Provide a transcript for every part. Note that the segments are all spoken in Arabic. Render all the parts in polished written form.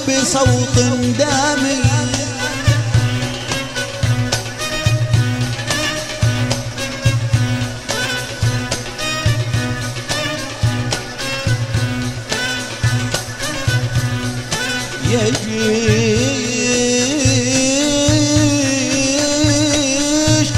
بصوت دامي يجيش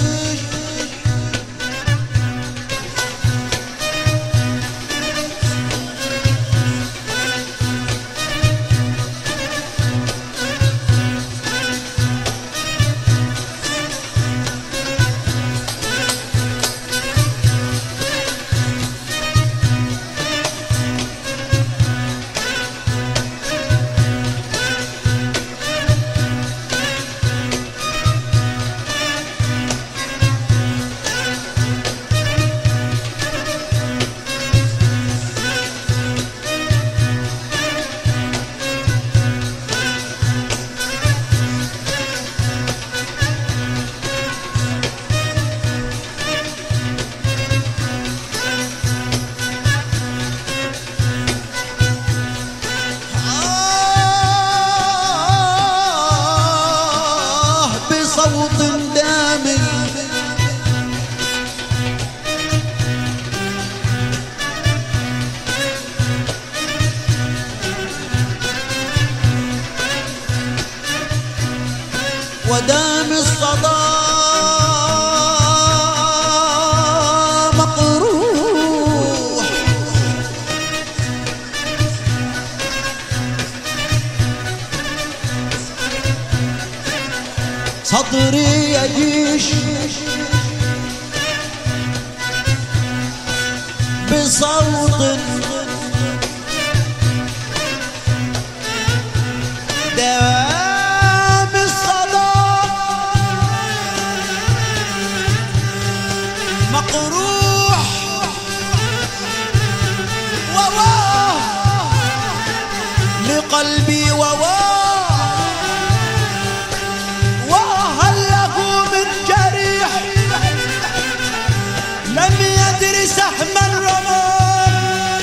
بصوت دامي ودام الصدى مقروح صدري يجيش بصوت دوام الصدى مقروح وواه لقلبي وواه لم يدر سحم الرماد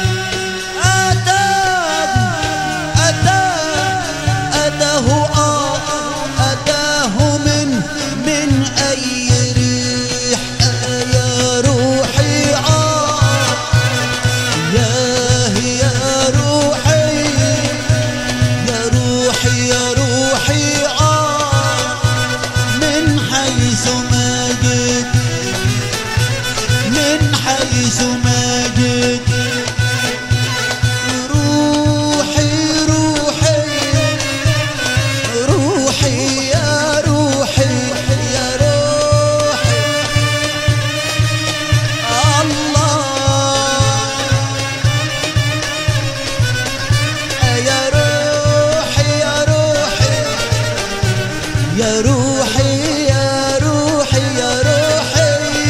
أتاه من أي ريح يا روحي يا روحي يا روحي يا روحي من حيث ما جئت من حيث ما جئت روحي روحي روحي يا روحي يا روحي الله يا روحي يا روحي يا روحي يا روحي يا روحي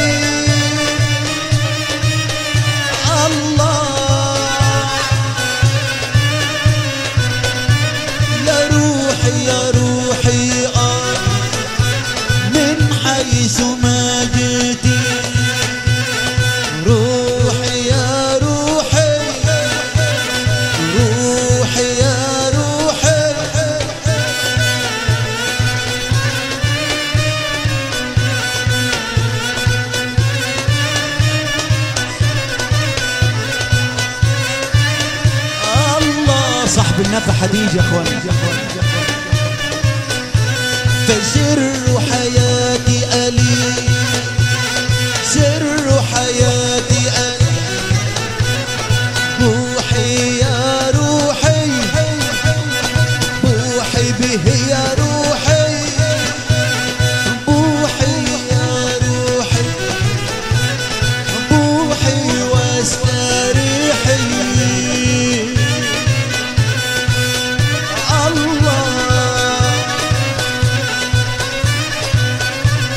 يا روحي من حيث ما جئتي روحي يا روحي روحي يا روحي الله صاحب النفع حديد يا اخواني فسر حياتي ألي سر حياتي ألي روحي يا روحي روحي به يا روحي روحي يا روحي روحي واستريحي الله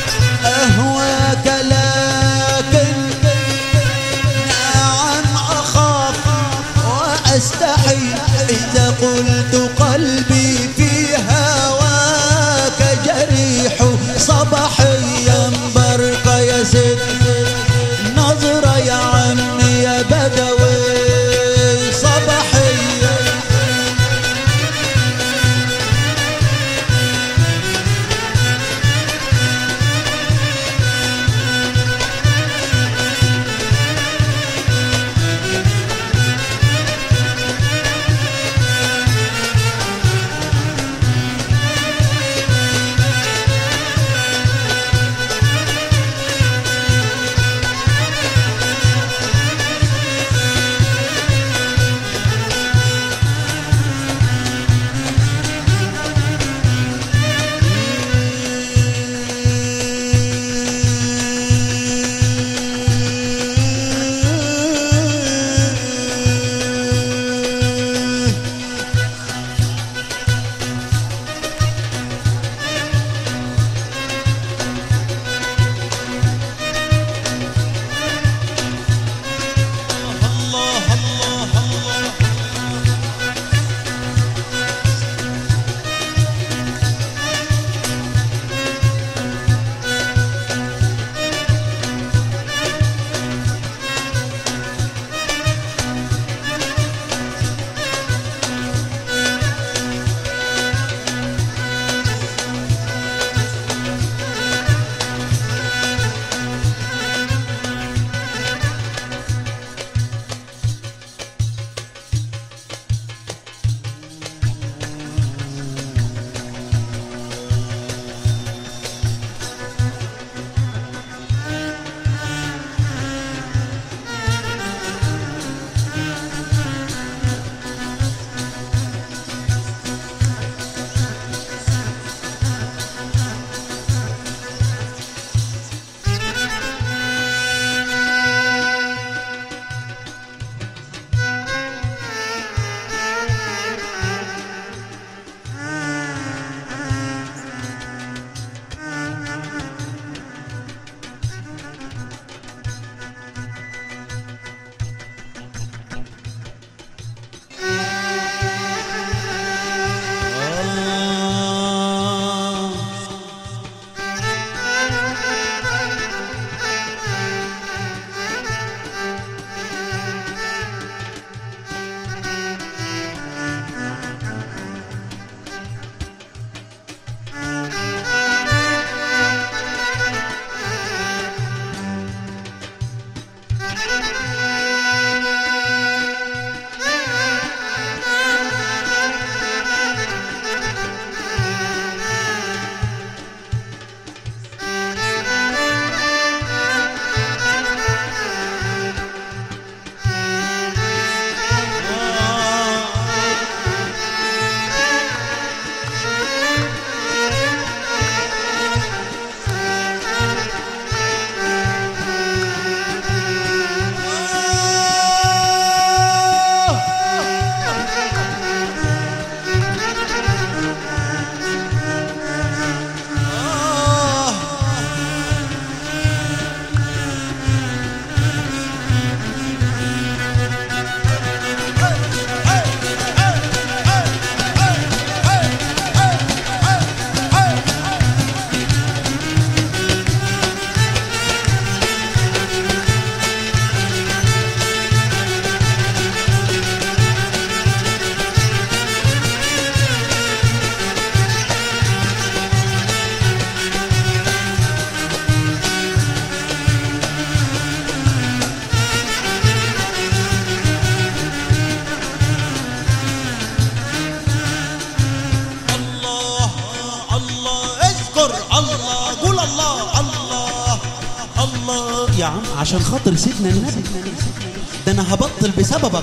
يا عم عشان خاطر سيدنا النبي، ده انا هبطل بسببك.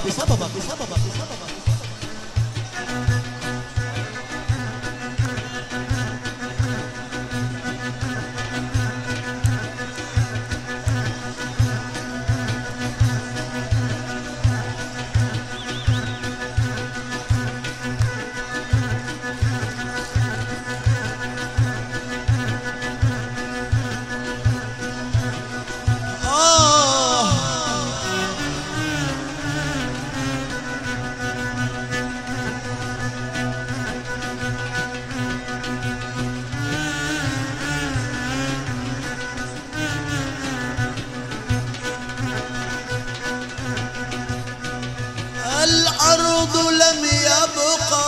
الأرض لم يبقى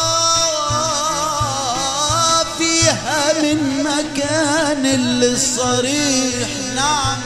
فيها من مكان للصريح. نعم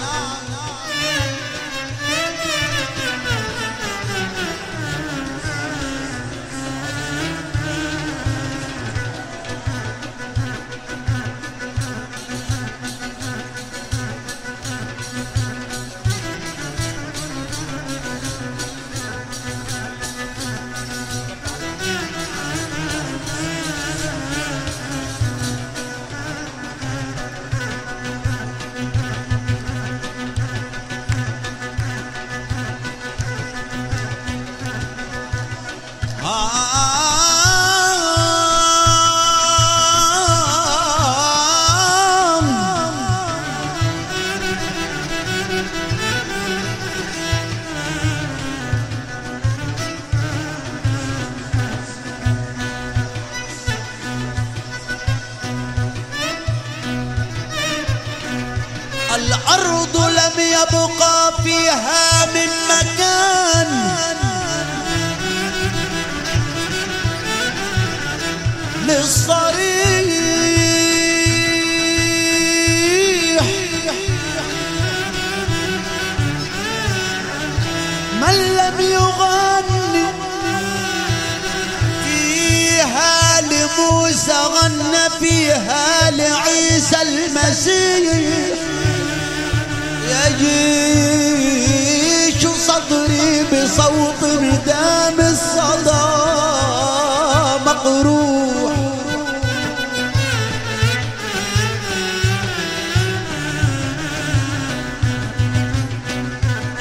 الأرض لم يبقى فيها من مكان للصريح. من لم يغني فيها لموسى غنى فيها لعيسى المسيح. يجيش صدري بصوت دامس